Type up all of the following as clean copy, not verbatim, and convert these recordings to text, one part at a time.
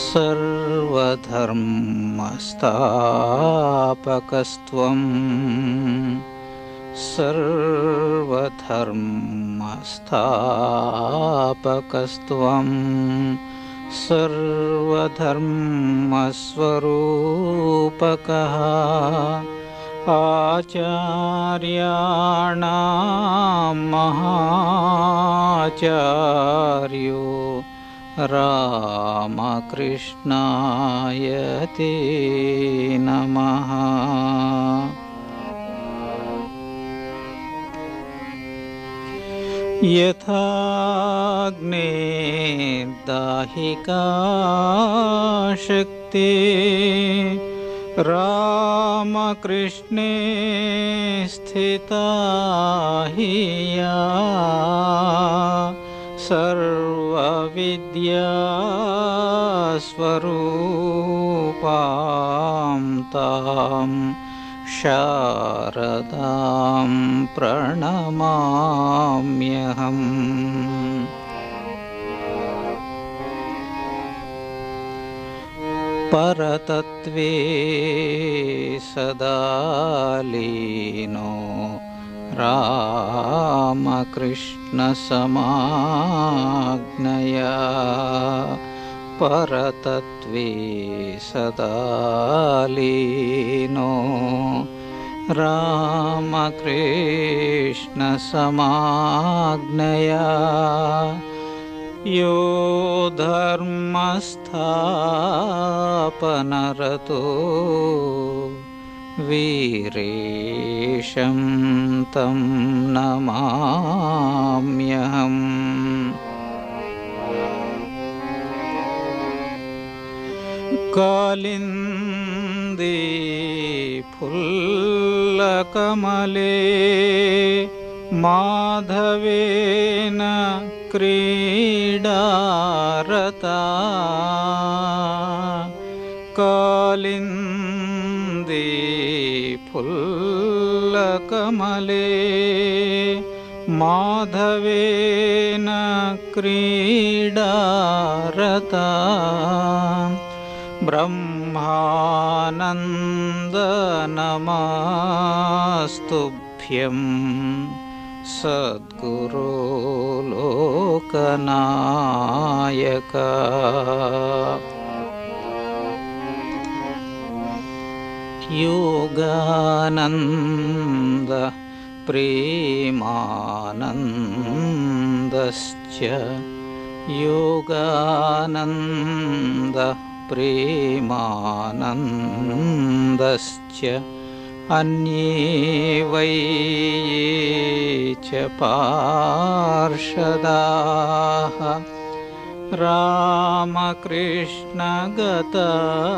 सर्वधर्मस्थापकस्त्वं सर्वधर्मस्थापकस्त्वं सर्वधर्मस्वरूपकः आचार्याणां महाचार्यो रामकृष्णाय ते नमः। यथाग्नेर्दाहिका शक्ति रामकृष्णे स्थिता हि या सर्वविद्यास्वरूपां तां शारदां प्रणमाम्यहम्। परतत्त्वे सदा लीनो रामकृष्णसमाज्ञया परतत्त्वे सदा लीनो रामकृष्णसमाज्ञया यो धर्मस्थापनरतो वीरेशं तं नमाम्यहम्। कालिन्दी फुल्लकमले माधवेन क्रीडारता कालिन्दी फुल्लकमले माधवेन क्रीडारता ब्रह्मानन्द नमस्तुभ्यं सद्गुरो लोकनायक। योगानन्द प्रेमानन्दश्च योगानन्द प्रेमानन्दश्च अन्ये वै ये च पार्षदाः रामकृष्णगता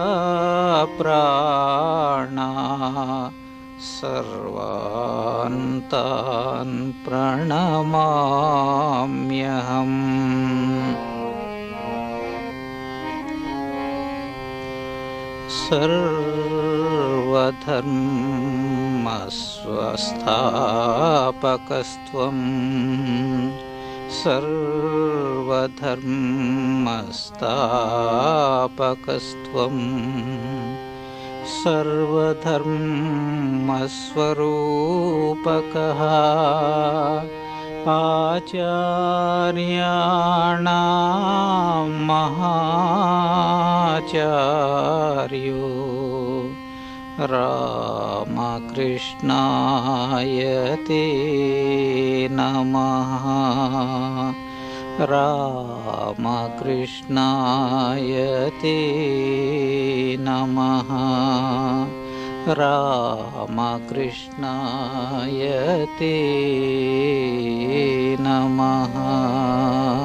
प्राणा सर्वान् तान् प्रणमाम्यहम्। सर्वधर्मस्वस्थापकस्त्वं सर्वधर्मस्थापकस्त्वं सर्वधर्मस्वरूपकः आचार्याणां महाचार्यो रामकृष्णाय ते नमः। रामकृष्णाय ते नमः। रामकृष्णाय ते नमः।